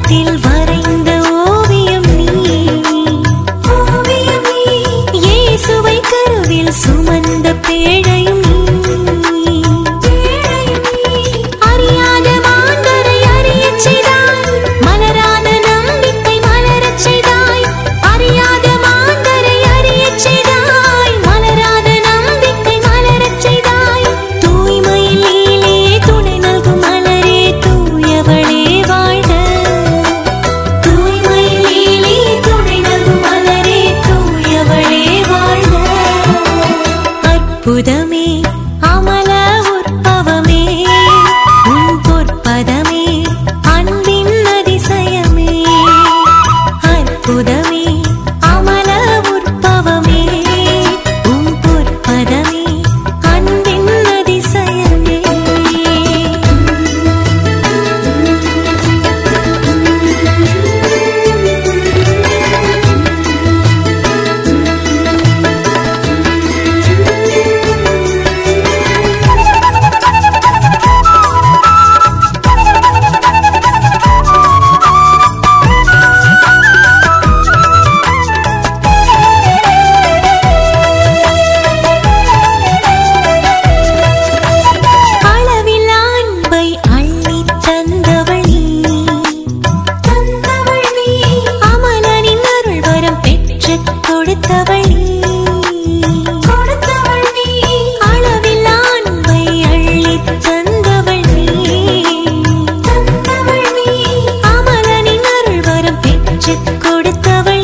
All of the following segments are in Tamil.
உள்ளத்தில் வரைந்த ஓவியம் நீ. இயேசுவை கருவில் சுமந்த பேழையும் நீ. அறியாத மாந்தரை அறியச் செய்தாய், மலராத நம்பிக்கை மலரச் செய்தாய். அறியாத மாந்தரை அறியச் செய்தாய், மலராத நம்பிக்கை மலரச் செய்தாய். தூய்மையிலே துணை நல்கும் மலரே தூயவளே வாழ்க. தூய்மையிலே துணை நல்கும் மலரே தூயவளே வாழ்க. அற்புதமே அமல உற்பவமே, உன் பொற்பதமே அன்பின் அதிசயமே. அற்புதமே அமல உற்பவமே, உன் பொற்பதமே அன்பின் அதிசயமே. அளவில் அன்பை அள்ளித் தந்தவள் நீ. அமலனின் அருள் வரம் பெற்றுக் கொடுத்தவள் நீ. அளவில் அன்பை அள்ளித் தந்தவள் நீ. அமலனின் அருள் வரம் பெற்றுக் கொடுத்தவள்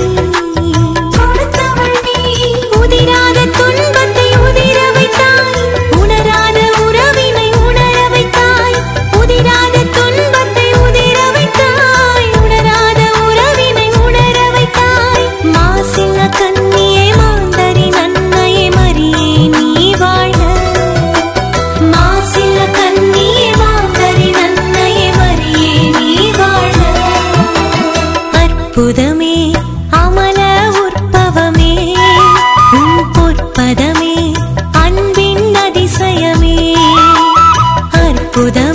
நீ. உதிராத துன்பத்தை உதிர வைத்தாய், உணராத உறவினை உணர வைத்தாய். உதிராத துன்பத்தை உதிர வைத்தாய், உணராத உறவினை உணர வைத்தாய். மாசில்ல கன்னியே மாந்தரின் அன்னையே மரியே நீ வாழ்க. மாசில்ல கன்னியே மாந்தரின் அன்னையே மரியே நீ வாழ்க. அற்புதமே அமல உற்பவமே, உன் பொற்பதமே அன்பின் அதிசயமே. அற்புதமே